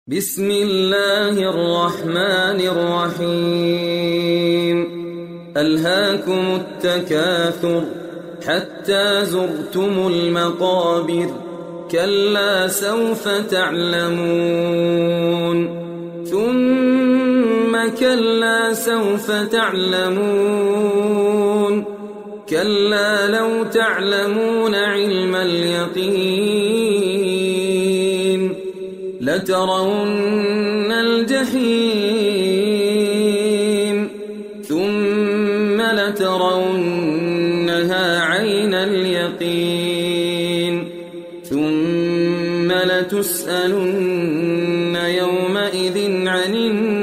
بسم الله الرحمن الرحيم ألهاكم التكاثر حتى زرتم المقابر كلا سوف تعلمون ثم كلا سوف تعلمون كلا لو تعلمون علم اليقين لترون الجحيم ثم لترونها عين اليقين ثم لتسألن يومئذ عن النعيم